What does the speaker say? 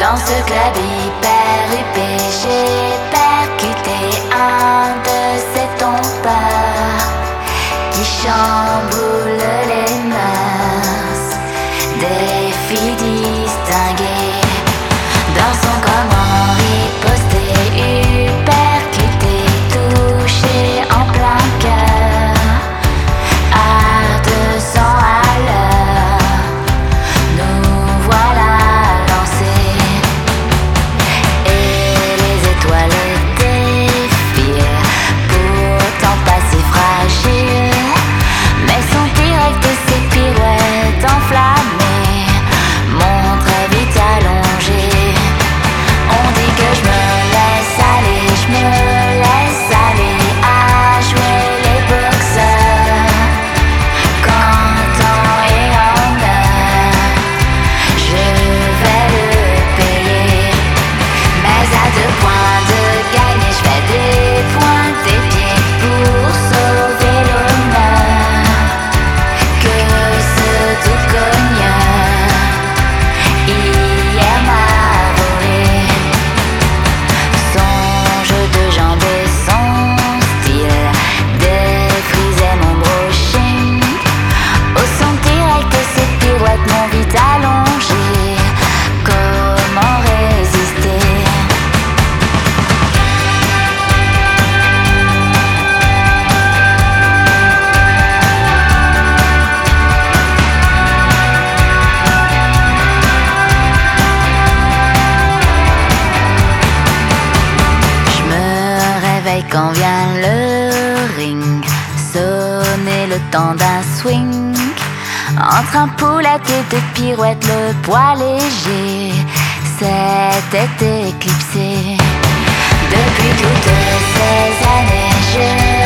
Dans ce club hyper huppé, j'ai percuté un de ces tombeurs qui chamboule les mœurs des filles distinguées. Dans son comment riposté, percuté, touché en plein cœur, à 200 à l'heure, nous voilà lancés. Et les étoiles défilent, pourtant pas si fragiles, mais sont directes ces pirouettes enflammées, mon très vite allongé. On dit que je me laisse aller à jouer les boxeurs. Quand temps et honneur, je vais le payer. Mais à 2 points de gagner, je fais des points des pieds pour sauver l'honneur. Que ce tout cogneur hier m'a volé. Songe de jambes et son style défrisait mon brushing. Au son direct de ces pirouettes m'ont vite allongé. Comment résister? Je me réveille quand vient le ring, sonner le temps d'un swing. Entre un poulette et 2 pirouettes, le poids léger s'était éclipsé. Depuis toutes ces années, je